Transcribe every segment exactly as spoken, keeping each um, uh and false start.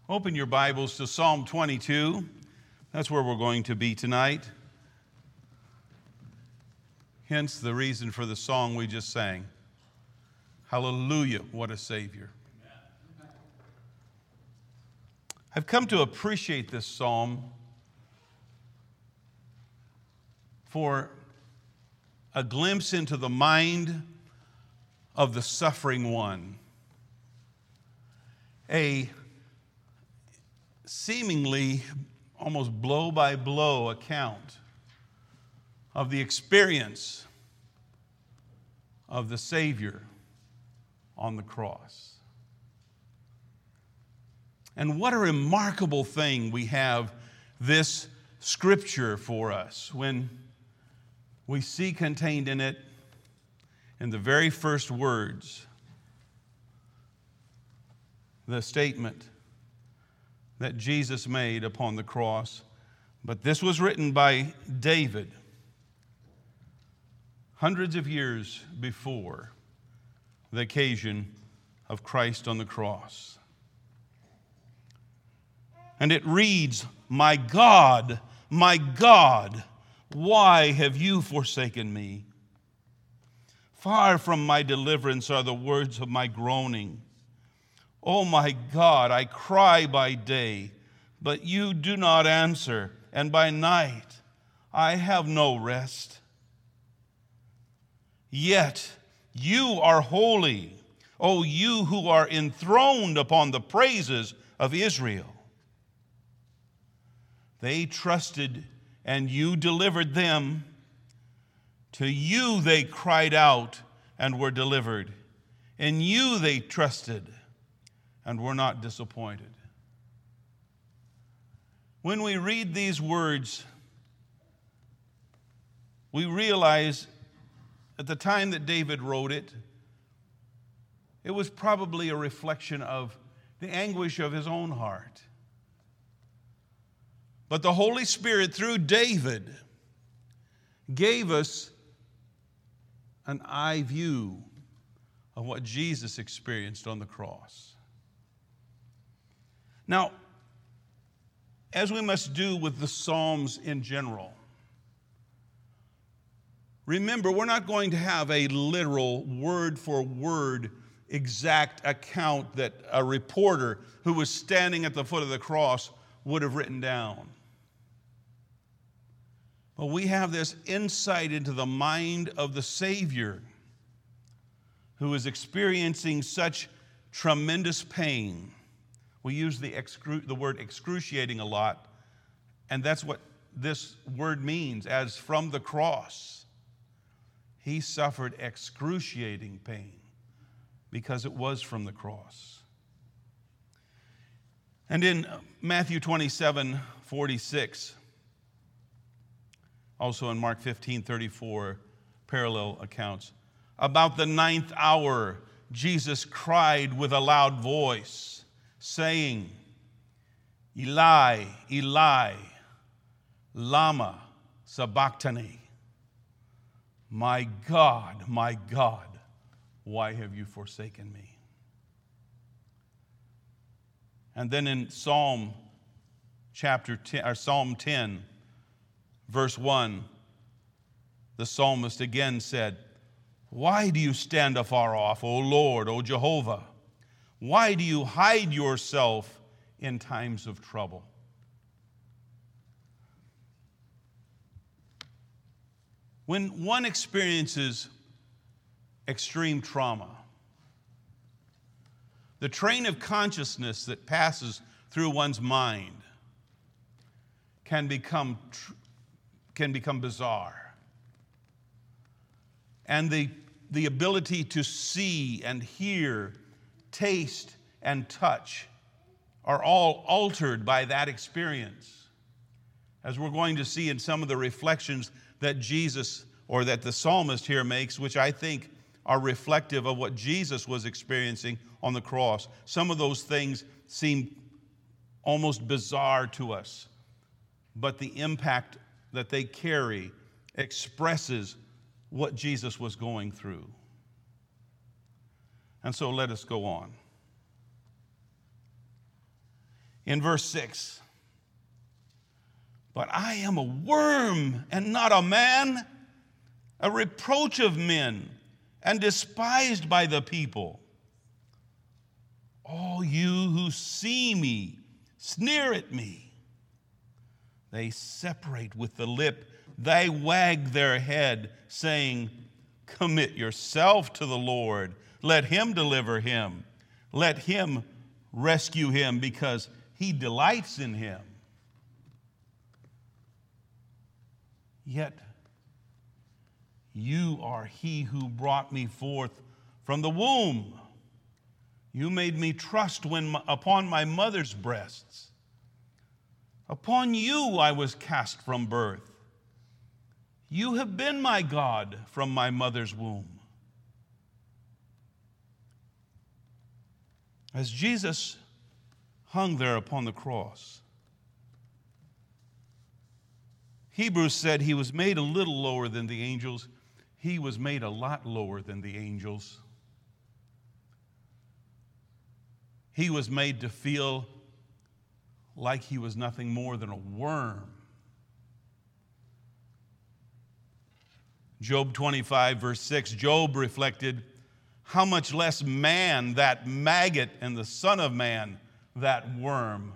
Open your Bibles to Psalm twenty-two. That's where we're going to be tonight. Hence the reason for the song we just sang. Hallelujah, what a Savior. I've come to appreciate this psalm for a glimpse into the mind of the suffering one. A seemingly almost blow-by-blow account of the experience of the Savior on the cross. And what a remarkable thing we have this scripture for us when we see contained in it, in the very first words, the statement that Jesus made upon the cross. But this was written by David hundreds of years before the occasion of Christ on the cross. And it reads, "My God, my God, why have you forsaken me? Far from my deliverance are the words of my groaning. Oh my God, I cry by day, but you do not answer, and by night I have no rest. Yet you are holy, O you who are enthroned upon the praises of Israel. They trusted, and you delivered them. To you they cried out and were delivered. In you they trusted and were not disappointed." When we read these words, we realize at the time that David wrote it, it was probably a reflection of the anguish of his own heart. But the Holy Spirit, through David, gave us an eye view of what Jesus experienced on the cross. Now, as we must do with the Psalms in general, remember, we're not going to have a literal, word-for-word, exact account that a reporter who was standing at the foot of the cross would have written down. But we have this insight into the mind of the Savior who is experiencing such tremendous pain. We use the, excru- the word excruciating a lot, and that's what this word means, as from the cross. He suffered excruciating pain because it was from the cross. And in Matthew twenty-seven forty-six, also in Mark fifteen thirty-four, parallel accounts, about the ninth hour, Jesus cried with a loud voice, saying, "Eli, Eli, lama sabachthani? My God, my God, why have you forsaken me?" And then in Psalm chapter ten, or Psalm ten, verse one, the psalmist again said, "Why do you stand afar off, O Lord, O Jehovah? Why do you hide yourself in times of trouble?" When one experiences extreme trauma, the train of consciousness that passes through one's mind can become can become bizarre. And the, the ability to see and hear, taste and touch are all altered by that experience. As we're going to see in some of the reflections that Jesus, or that the psalmist here makes, which I think are reflective of what Jesus was experiencing on the cross. Some of those things seem almost bizarre to us, but the impact that they carry expresses what Jesus was going through. And so let us go on. in verse six. But I am a worm and not a man, a reproach of men and despised by the people. All you who see me sneer at me. They separate with the lip. They wag their head, saying, commit yourself to the Lord. Let him deliver him. Let him rescue him, because he delights in him. Yet you are he who brought me forth from the womb. You made me trust when upon my mother's breasts. Upon you I was cast from birth. You have been my God from my mother's womb. As Jesus hung there upon the cross, Hebrews said he was made a little lower than the angels. He was made a lot lower than the angels. He was made to feel like he was nothing more than a worm. Job twenty-five, verse six, Job reflected, how much less man, that maggot, and the son of man, that worm.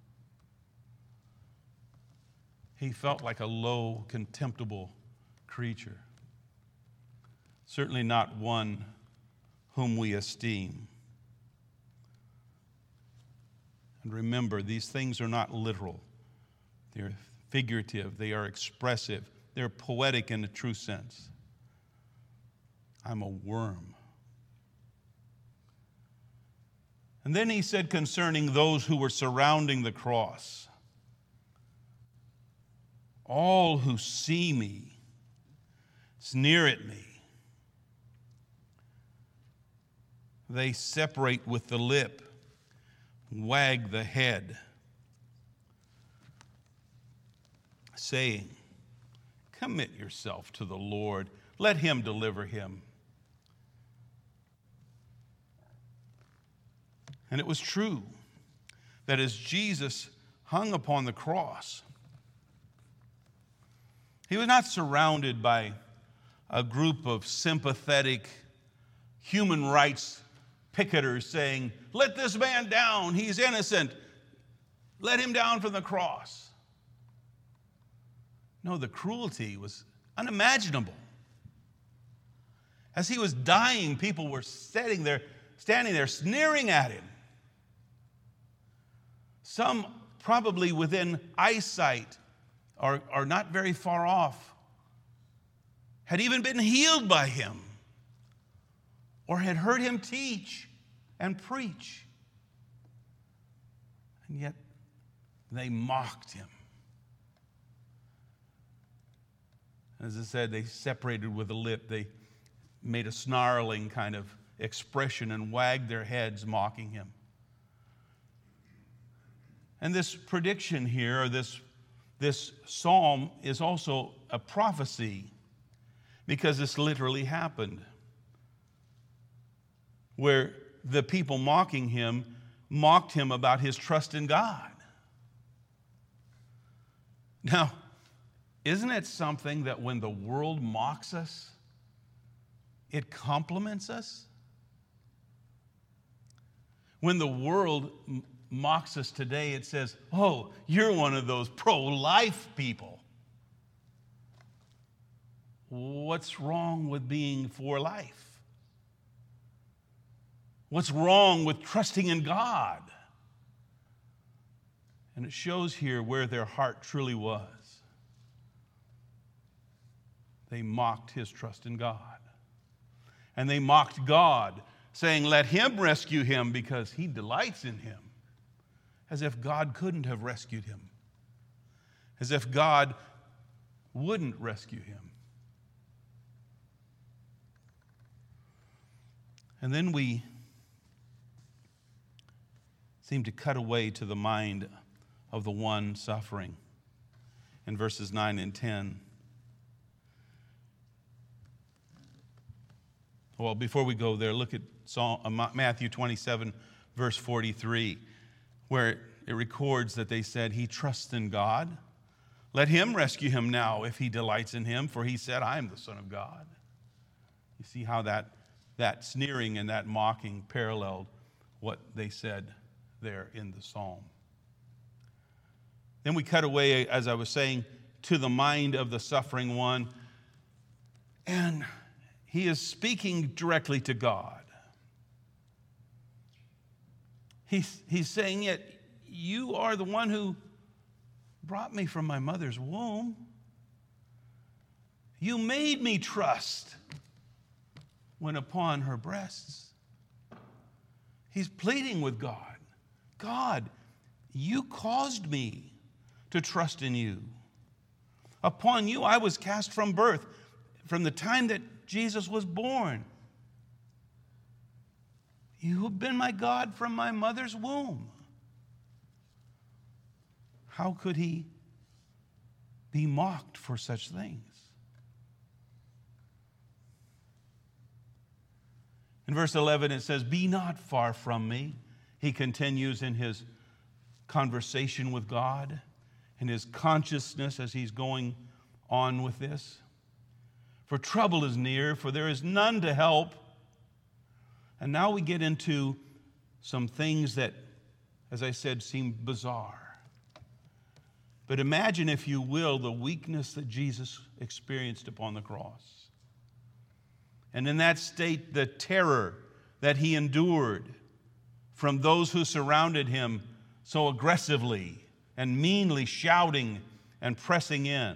He felt like a low, contemptible creature. Certainly not one whom we esteem. And remember, these things are not literal. They're figurative. They are expressive. They're poetic in a true sense. I'm a worm. And then he said concerning those who were surrounding the cross, all who see me sneer at me. They separate with the lip, wag the head, saying, commit yourself to the Lord. Let him deliver him. And it was true that as Jesus hung upon the cross, he was not surrounded by a group of sympathetic human rights picketers saying, let this man down, he's innocent. Let him down from the cross. No, the cruelty was unimaginable. As he was dying, people were sitting there, standing there, sneering at him. Some probably within eyesight or, or not very far off had even been healed by him or had heard him teach and preach. And yet they mocked him. As I said, they separated with the lip. They made a snarling kind of expression and wagged their heads, mocking him. And this prediction here, or this, this psalm, is also a prophecy, because this literally happened, where the people mocking him mocked him about his trust in God. Now, isn't it something that when the world mocks us, it compliments us? When the world m- mocks us today, it says, oh, you're one of those pro-life people. What's wrong with being for life? What's wrong with trusting in God? And it shows here where their heart truly was. They mocked his trust in God. And they mocked God, saying, let him rescue him because he delights in him. As if God couldn't have rescued him. As if God wouldn't rescue him. And then we seem to cut away to the mind of the one suffering in verses nine and ten. Well, before we go there, look at Psalm, uh, Matthew twenty-seven, verse forty-three, where it records that they said, he trusts in God. Let him rescue him now if he delights in him, for he said, I am the Son of God. You see how that, that sneering and that mocking paralleled what they said there in the psalm. Then we cut away, as I was saying, to the mind of the suffering one, and he is speaking directly to God. He's, he's saying, yet you are the one who brought me from my mother's womb. You made me trust when upon her breasts. He's pleading with God. God, you caused me to trust in you. Upon you I was cast from birth, from the time that Jesus was born. You have been my God from my mother's womb. How could he be mocked for such things? In verse eleven it says, be not far from me. He continues in his conversation with God, in his consciousness as he's going on with this. For trouble is near, for there is none to help. And now we get into some things that, as I said, seem bizarre. But imagine, if you will, the weakness that Jesus experienced upon the cross. And in that state, the terror that he endured from those who surrounded him so aggressively and meanly shouting and pressing in.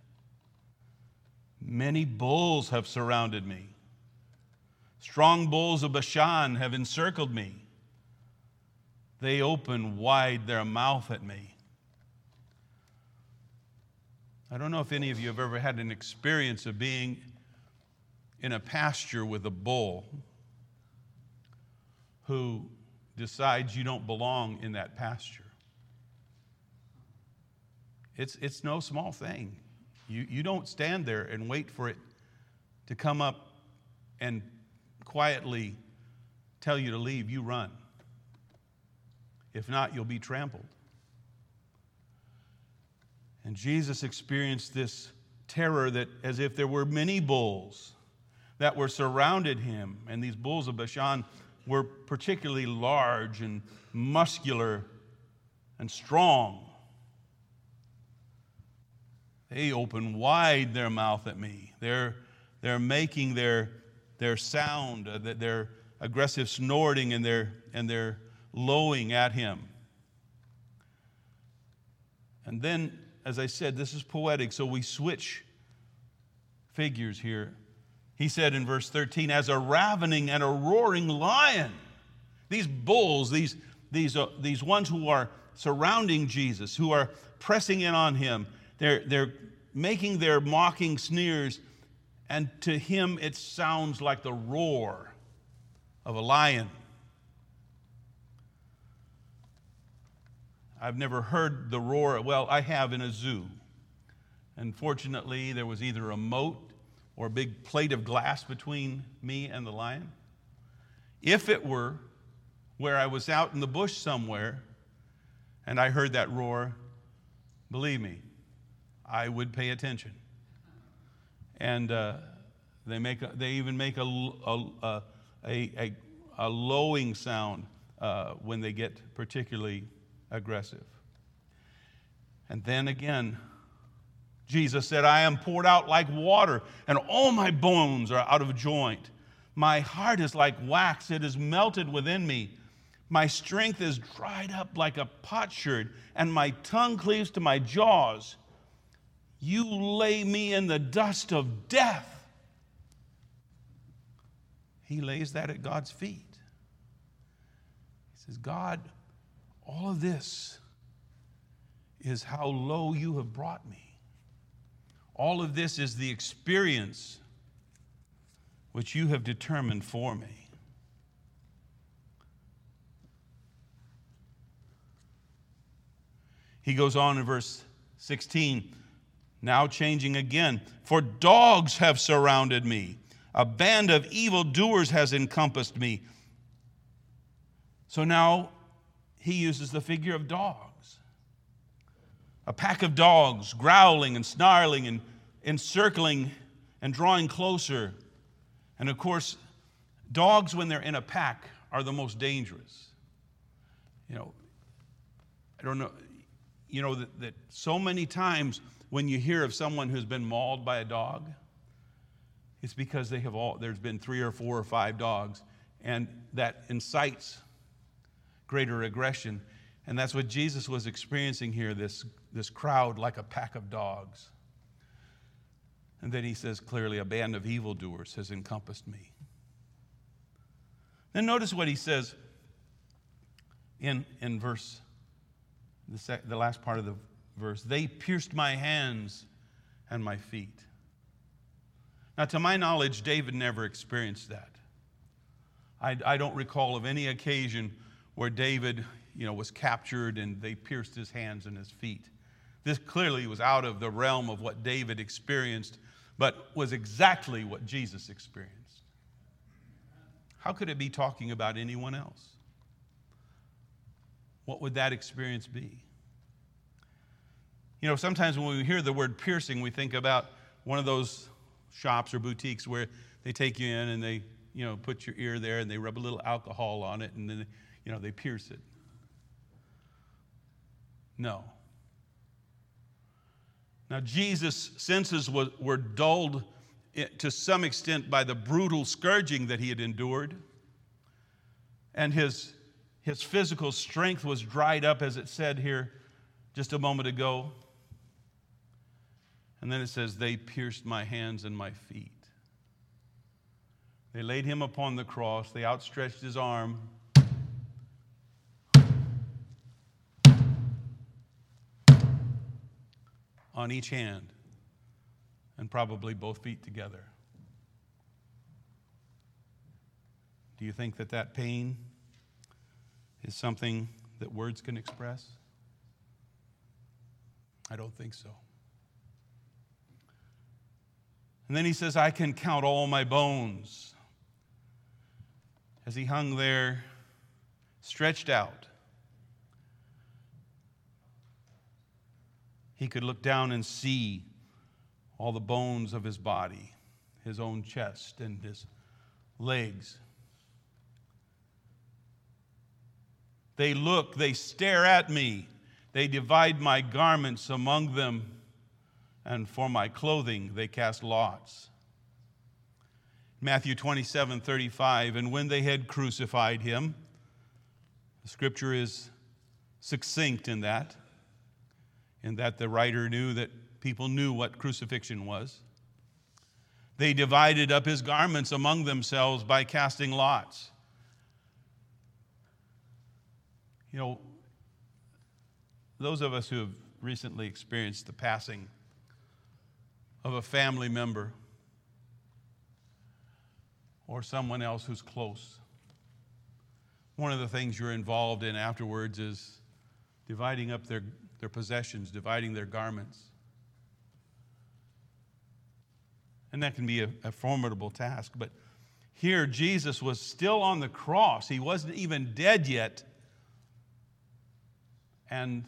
Many bulls have surrounded me. Strong bulls of Bashan have encircled me. They open wide their mouth at me. I don't know if any of you have ever had an experience of being in a pasture with a bull who decides you don't belong in that pasture. It's, it's no small thing. You, you don't stand there and wait for it to come up and quietly tell you to leave. You run. If not, you'll be trampled. And Jesus experienced this terror that as if there were many bulls that were surrounded him. And these bulls of Bashan were particularly large and muscular and strong. They open wide their mouth at me. They're, they're making their, their sound, uh, their aggressive snorting and their, and their lowing at him. And then, as I said, this is poetic, so we switch figures here. He said in verse thirteen, as a ravening and a roaring lion. These bulls, these, these, uh, these ones who are surrounding Jesus, who are pressing in on him, they're, they're making their mocking sneers, and to him it sounds like the roar of a lion. I've never heard the roar. Well, I have in a zoo. Unfortunately, there was either a moat or a big plate of glass between me and the lion. If it were where I was out in the bush somewhere and I heard that roar, believe me, I would pay attention. And uh, they make a, they even make a, a, a, a, a lowing sound uh, when they get particularly aggressive. And then again, Jesus said, I am poured out like water, and all my bones are out of joint. My heart is like wax, it is melted within me. My strength is dried up like a potsherd, and my tongue cleaves to my jaws. You lay me in the dust of death. He lays that at God's feet. He says, God, all of this is how low you have brought me. All of this is the experience which you have determined for me. He goes on in verse sixteen, now changing again. For dogs have surrounded me. A band of evildoers has encompassed me. So now he uses the figure of dogs. A pack of dogs growling and snarling and encircling and drawing closer. And of course, dogs, when they're in a pack, are the most dangerous. You know, I don't know, you know that, that so many times when you hear of someone who's been mauled by a dog, it's because they have all, there's been three or four or five dogs, and that incites greater aggression. And that's what Jesus was experiencing here, this, this crowd like a pack of dogs. And then he says clearly, a band of evildoers has encompassed me. Then notice what he says in, in verse, the, sec, the last part of the verse. They pierced my hands and my feet. Now, to my knowledge, David never experienced that. I, I don't recall of any occasion where David, you know, was captured and they pierced his hands and his feet. This clearly was out of the realm of what David experienced, but was exactly what Jesus experienced. How could it be talking about anyone else? What would that experience be? You know, sometimes when we hear the word piercing, we think about one of those shops or boutiques where they take you in and they, you know, put your ear there and they rub a little alcohol on it and then, you know, they pierce it. No. Now, Jesus' senses were, were dulled to some extent by the brutal scourging that he had endured. And his, his physical strength was dried up, as it said here just a moment ago. And then it says, they pierced my hands and my feet. They laid him upon the cross. They outstretched his arm. On each hand, and probably both feet together. Do you think that that pain is something that words can express? I don't think so. And then he says, I can count all my bones. As he hung there, stretched out, he could look down and see all the bones of his body, his own chest and his legs. They look, they stare at me. They divide my garments among them, and for my clothing they cast lots. Matthew twenty-seven thirty-five, and when they had crucified him, the scripture is succinct in that, in that the writer knew that people knew what crucifixion was. They divided up his garments among themselves by casting lots. You know, those of us who have recently experienced the passing of a family member or someone else who's close, one of the things you're involved in afterwards is dividing up their, their possessions, dividing their garments. And that can be a, a formidable task. But here, Jesus was still on the cross. He wasn't even dead yet. And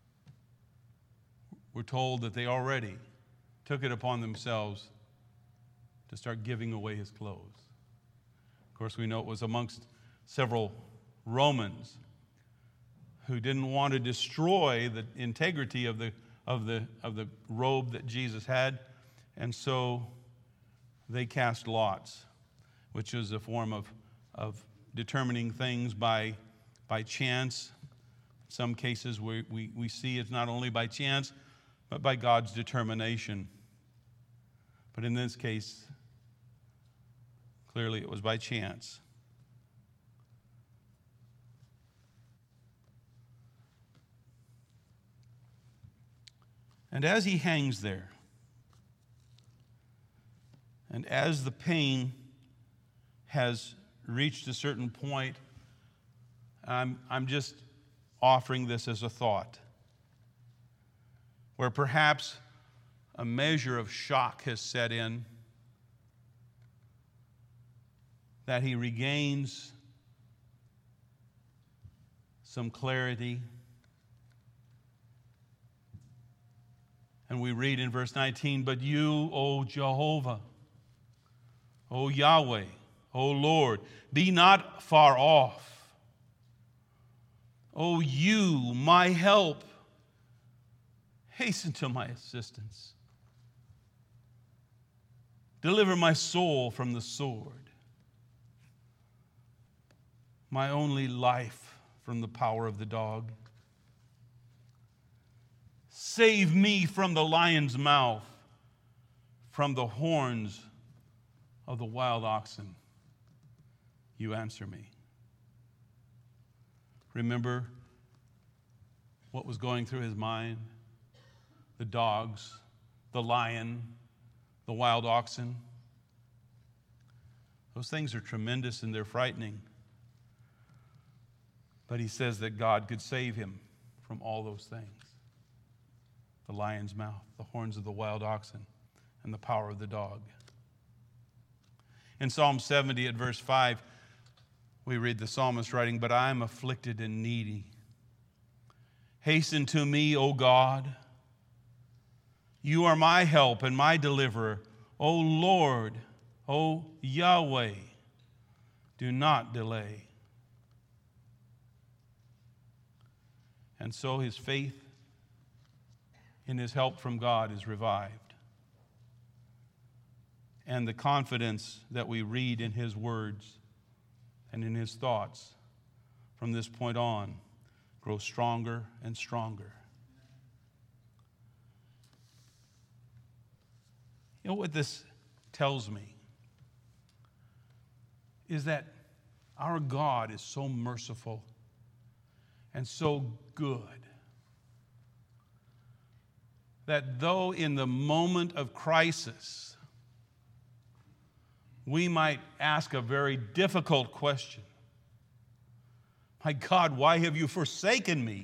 we're told that they already took it upon themselves to start giving away his clothes. Of course, we know it was amongst several Romans who didn't want to destroy the integrity of the, of the, of the robe that Jesus had. And so they cast lots, which is a form of, of determining things by, by chance. In some cases, we, we, we see it's not only by chance, but by God's determination. But in this case, clearly it was by chance. And as he hangs there, and as the pain has reached a certain point, I'm, I'm just offering this as a thought, where perhaps a measure of shock has set in, that he regains some clarity. And we read in verse nineteen, but you, O Jehovah, O Yahweh, O Lord, be not far off. O you, my help, hasten to my assistance. Deliver my soul from the sword, my only life from the power of the dog. Save me from the lion's mouth, from the horns of the wild oxen. You answer me. Remember what was going through his mind? The dogs, the lion, the wild oxen. Those things are tremendous and they're frightening. But he says that God could save him from all those things. The lion's mouth, the horns of the wild oxen, and the power of the dog. In Psalm seventy at verse five, we read the psalmist writing, but I am afflicted and needy. Hasten to me, O God. You are my help and my deliverer. O Lord, O Yahweh, do not delay. And so his faith in his help from God is revived. And the confidence that we read in his words and in his thoughts from this point on grows stronger and stronger. You know what this tells me? Is that our God is so merciful and so good that though in the moment of crisis we might ask a very difficult question, my God, why have you forsaken me?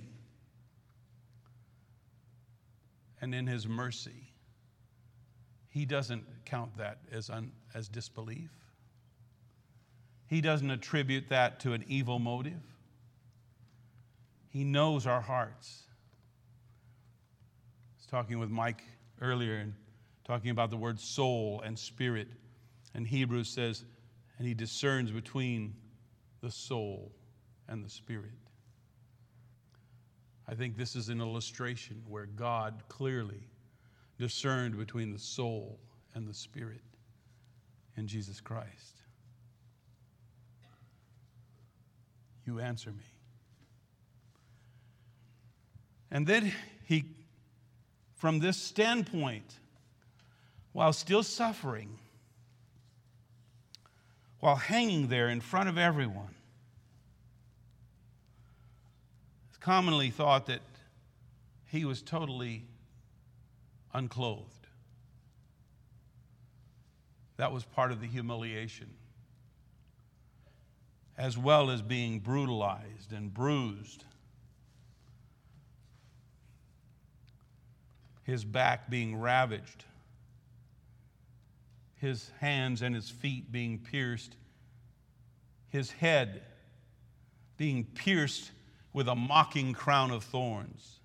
And in his mercy, he doesn't count that as, un, as disbelief. He doesn't attribute that to an evil motive. He knows our hearts. I was talking with Mike earlier and talking about the word soul and spirit. And Hebrews says, and he discerns between the soul and the spirit. I think this is an illustration where God clearly discerned between the soul and the spirit in Jesus Christ. You answer me. And then he, from this standpoint, while still suffering, while hanging there in front of everyone, it's commonly thought that he was totally unclothed. That was part of the humiliation, as well as being brutalized and bruised. His back being ravaged, his hands and his feet being pierced, his head being pierced with a mocking crown of thorns.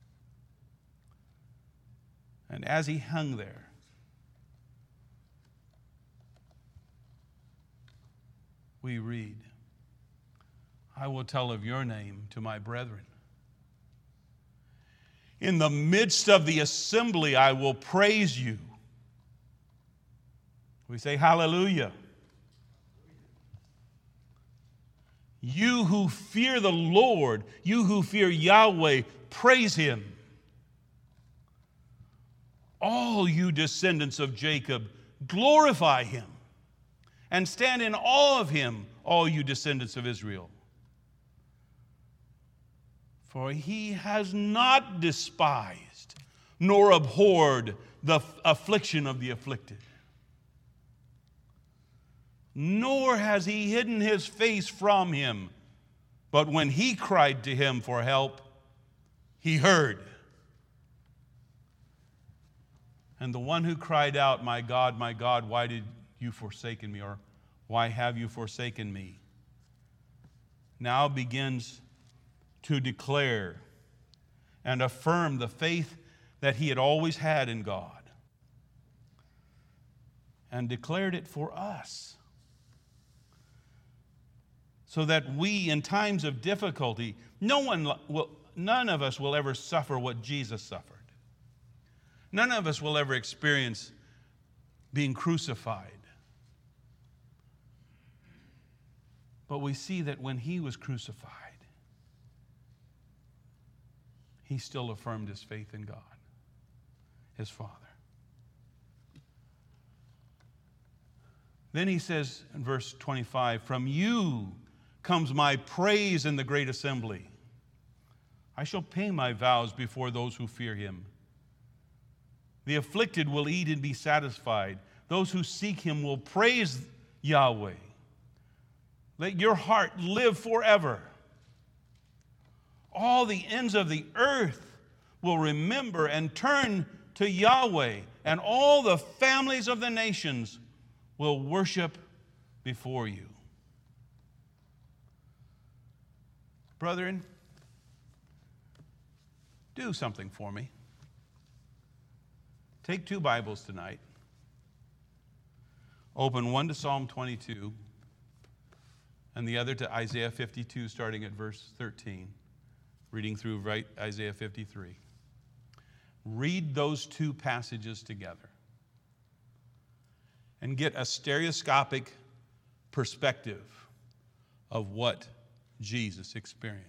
And as he hung there, we read, I will tell of your name to my brethren. In the midst of the assembly, I will praise you. We say hallelujah. You who fear the Lord, you who fear Yahweh, praise him. All you descendants of Jacob, glorify him. And stand in awe of him, all you descendants of Israel. For he has not despised nor abhorred the affliction of the afflicted, nor has he hidden his face from him. But when he cried to him for help, he heard. And the one who cried out, my God, my God, why did you forsaken me? Or why have you forsaken me? Now begins to declare and affirm the faith that he had always had in God, and declared it for us, so that we, in times of difficulty, no one will, none of us will ever suffer what Jesus suffered. None of us will ever experience being crucified. But we see that when he was crucified, he still affirmed his faith in God, his Father. Then he says in verse twenty-five, "From you comes my praise in the great assembly. I shall pay my vows before those who fear him. The afflicted will eat and be satisfied. Those who seek him will praise Yahweh. Let your heart live forever. All the ends of the earth will remember and turn to Yahweh, and all the families of the nations will worship before you." Brethren, do something for me. Take two Bibles tonight. Open one to Psalm twenty-two and the other to Isaiah fifty-two, starting at verse thirteen, reading through right Isaiah fifty-three. Read those two passages together and get a stereoscopic perspective of what Jesus experienced.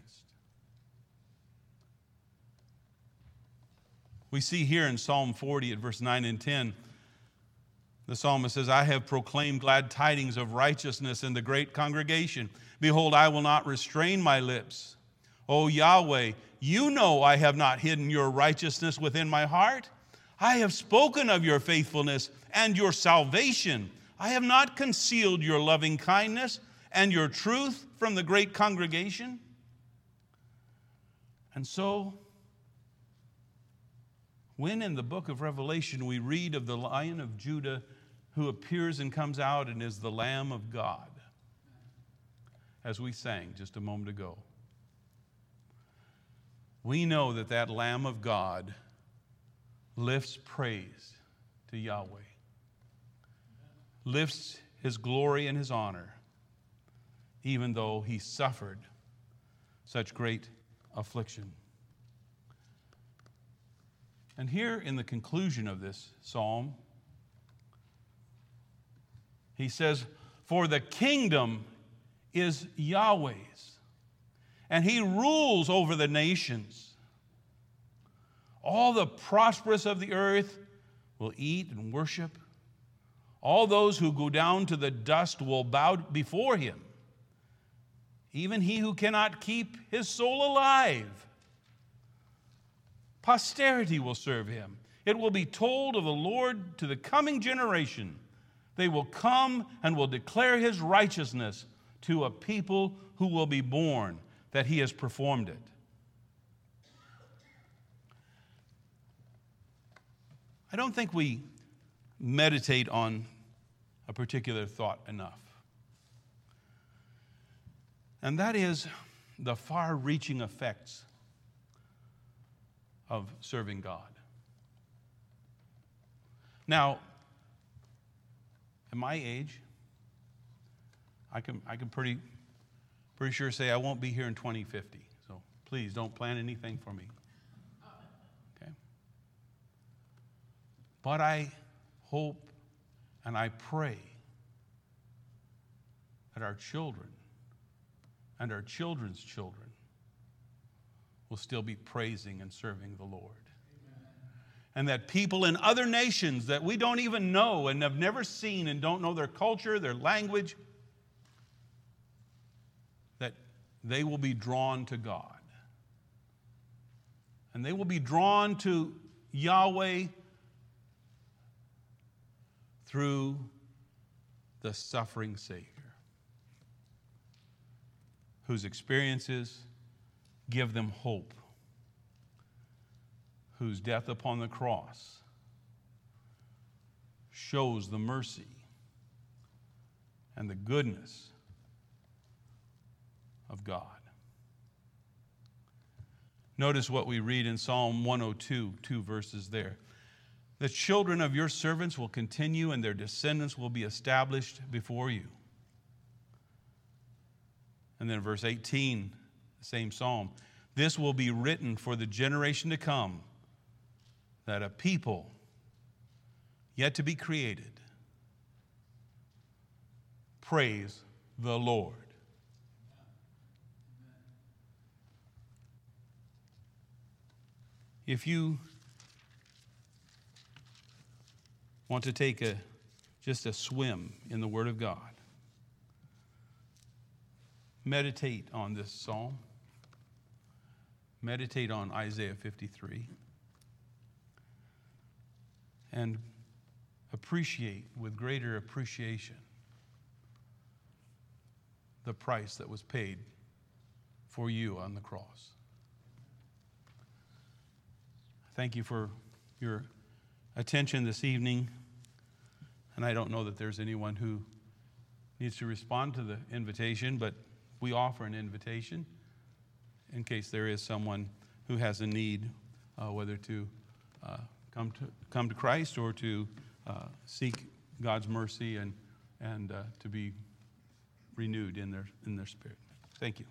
We see here in Psalm forty at verse nine and ten, the psalmist says, "I have proclaimed glad tidings of righteousness in the great congregation. Behold, I will not restrain my lips. O Yahweh, you know I have not hidden your righteousness within my heart. I have spoken of your faithfulness and your salvation. I have not concealed your loving kindness and your truth from the great congregation." And so, when in the book of Revelation we read of the Lion of Judah who appears and comes out and is the Lamb of God, as we sang just a moment ago, we know that that Lamb of God lifts praise to Yahweh, lifts his glory and his honor, even though he suffered such great affliction. And here in the conclusion of this psalm, he says, "For the kingdom is Yahweh's, and he rules over the nations. All the prosperous of the earth will eat and worship. All those who go down to the dust will bow before him. Even he who cannot keep his soul alive. Posterity will serve him. It will be told of the Lord to the coming generation. They will come and will declare his righteousness to a people who will be born, that he has performed it." I don't think we meditate on a particular thought enough. And that is the far-reaching effects of serving God. Now, at my age, I can I can pretty pretty sure say I won't be here in twenty fifty. So please don't plan anything for me. Okay? But I hope and I pray that our children and our children's children will still be praising and serving the Lord. Amen. And that people in other nations that we don't even know and have never seen and don't know their culture, their language, that they will be drawn to God. And they will be drawn to Yahweh through the suffering Savior, whose experiences give them hope, whose death upon the cross shows the mercy and the goodness of God. Notice what we read in Psalm one oh two, two verses there. The children of your servants will continue, and their descendants will be established before you. And then verse eighteen, the same psalm. This will be written for the generation to come, that a people yet to be created praise the Lord. If you want to take a just a swim in the Word of God, meditate on this psalm. Meditate on Isaiah fifty-three. And appreciate with greater appreciation the price that was paid for you on the cross. Thank you for your attention this evening. And I don't know that there's anyone who needs to respond to the invitation, but we offer an invitation in case there is someone who has a need, uh, whether to uh, come to come to Christ or to uh, seek God's mercy and and uh, to be renewed in their in their spirit. Thank you.